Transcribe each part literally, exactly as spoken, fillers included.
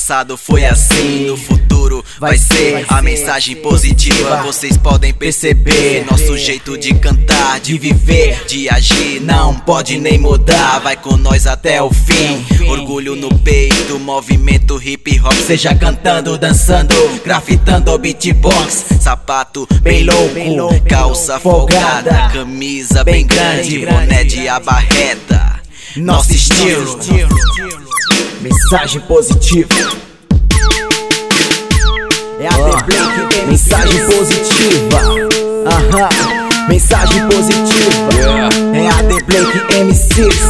passado foi assim, no futuro vai ser a mensagem positiva. Vocês podem perceber nosso jeito de cantar, de viver, de agir, não pode nem mudar. Vai com nós até o fim, orgulho no peito, movimento hip hop. Seja cantando, dançando, grafitando beatbox, sapato bem louco, calça folgada, camisa bem grande, boné de aba reta, nosso estilo. Mensagem positiva. É a The Blake, mensagem positiva. Aham, mensagem positiva. É a The Blake M Cs.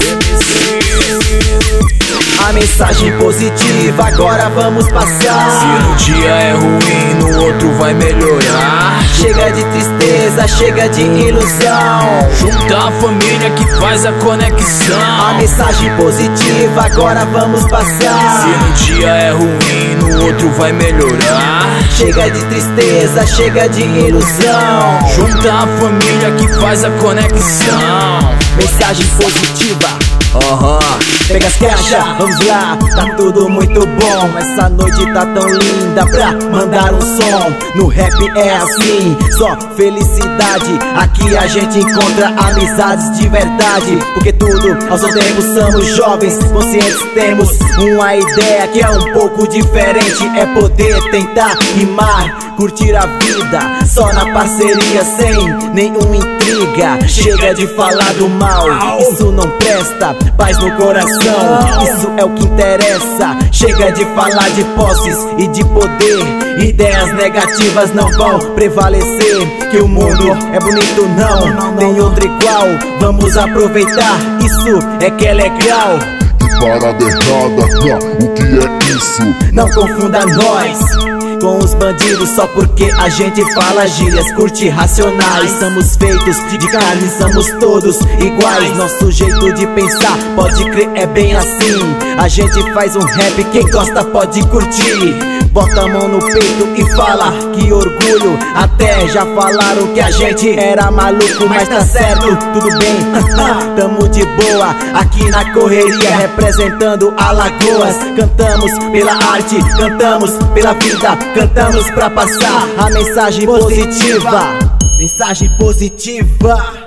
A mensagem positiva agora vamos passar. Se no dia é ruim, no outro vai melhorar. Chega de tristeza, chega de ilusão. Junta a família que faz a conexão. A mensagem positiva agora vamos passar. Se no dia é ruim, no outro vai melhorar. Chega de tristeza, chega de ilusão. Junta a família que faz a conexão. Mensagem positiva. Aham, uhum. Pega as caixas, vamos lá, tá tudo muito bom. Essa noite tá tão linda pra mandar um som. No rap é assim, só felicidade. Aqui a gente encontra amizades de verdade. Porque tudo ao seu tempo somos jovens, conscientes, temos uma ideia que é um pouco diferente. É poder tentar rimar, curtir a vida, só na parceria, sem nenhuma intriga. Chega de falar do mal, isso não presta. Paz no coração, isso é o que interessa. Chega de falar de posses e de poder. Ideias negativas não vão prevalecer. Que o mundo é bonito, não tem outro igual. Vamos aproveitar, isso é que é legal. Parada errada, o que é isso? Não confunda nós com os bandidos só porque a gente fala gírias, curte racionais. Somos feitos de carne, somos todos iguais. Nosso jeito de pensar, pode crer, é bem assim. A gente faz um rap, quem gosta pode curtir. Bota a mão no peito e fala que orgulho. Até já falaram que a gente era maluco, mas tá certo, tudo bem. Tamo de boa aqui na correria, representando Alagoas. Cantamos pela arte, cantamos pela vida, cantamos pra passar a mensagem positiva. Mensagem positiva.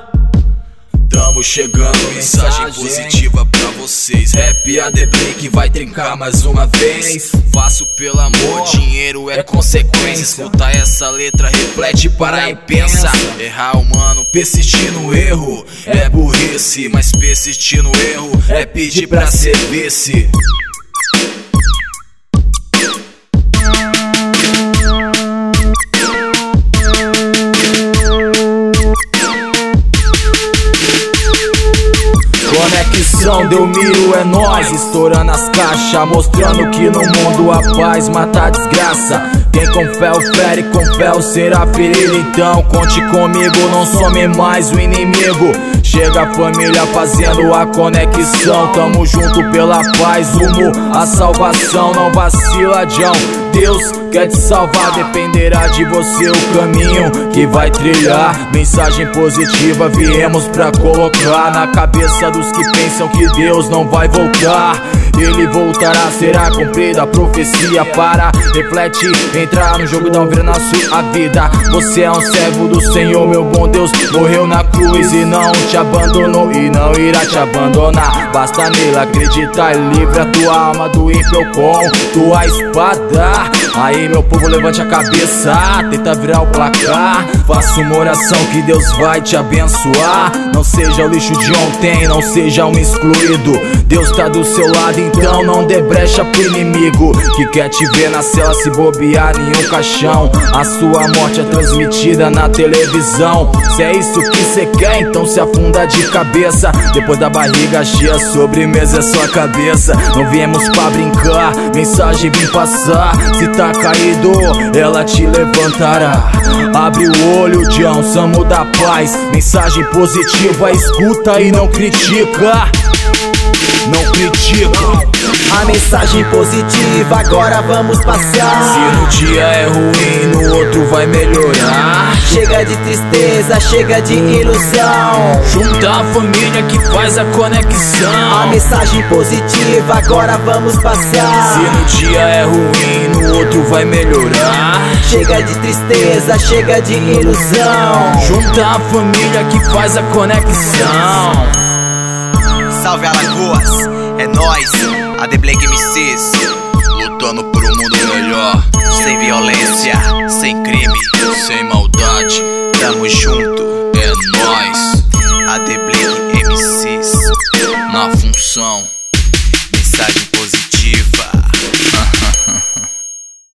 Tamo chegando, mensagem positiva pra vocês. Rap a The Blake vai trincar mais uma vez. Faço pelo amor, dinheiro é consequência. Escutar essa letra reflete, para e pensa. Errar humano, persistir no erro é burrice, mas persistir no erro é pedir pra ser vice. Conexão, Delmiro é nós, estourando as caixas, mostrando que no mundo a paz mata a desgraça. Quem com fé ofere, com fé será ferido. Então conte comigo, não some mais o inimigo. Chega a família fazendo a conexão. Tamo junto pela paz, rumo à salvação. Não vacila, John, Deus quer te salvar. Dependerá de você o caminho que vai trilhar. Mensagem positiva viemos pra colocar na cabeça dos que pensam que Deus não vai voltar. Ele voltará, será cumprida a profecia. Para, reflete, entrar no jogo, dá um vira na sua vida. Você é um servo do Senhor, meu bom Deus morreu na cruz e não te abandonou e não irá te abandonar. Basta nele acreditar e livre a tua alma do ímpio com tua espada. Aí meu povo, levante a cabeça, tenta virar o placar. Faça uma oração que Deus vai te abençoar. Não seja o lixo de ontem, não seja um excluído. Deus tá do seu lado, então não dê brecha pro inimigo que quer te ver na cela, se bobear em um caixão. A sua morte é transmitida na televisão. Se é isso que cê quer, então se afunda de cabeça. Depois da barriga cheia, a sobremesa é sua cabeça. Não viemos pra brincar, mensagem vim passar. Se tá caído, ela te levantará. Abre o olho, John, Samo da paz. Mensagem positiva, escuta e não critica. Não critica. A mensagem positiva, agora vamos passar. Se no dia é ruim, no outro vai melhorar. Chega de tristeza, chega de ilusão. Junta a família que faz a conexão. A mensagem positiva, agora vamos passar. Se no dia é ruim, no outro vai melhorar. Chega de tristeza, chega de ilusão. Junta a família que faz a conexão. Salve Alagoas, é nóis, A The Black M Cs, lutando por um mundo melhor. Sem violência, sem crime, sem maldade. Tamo junto, é nóis, A The Black M Cs, na função.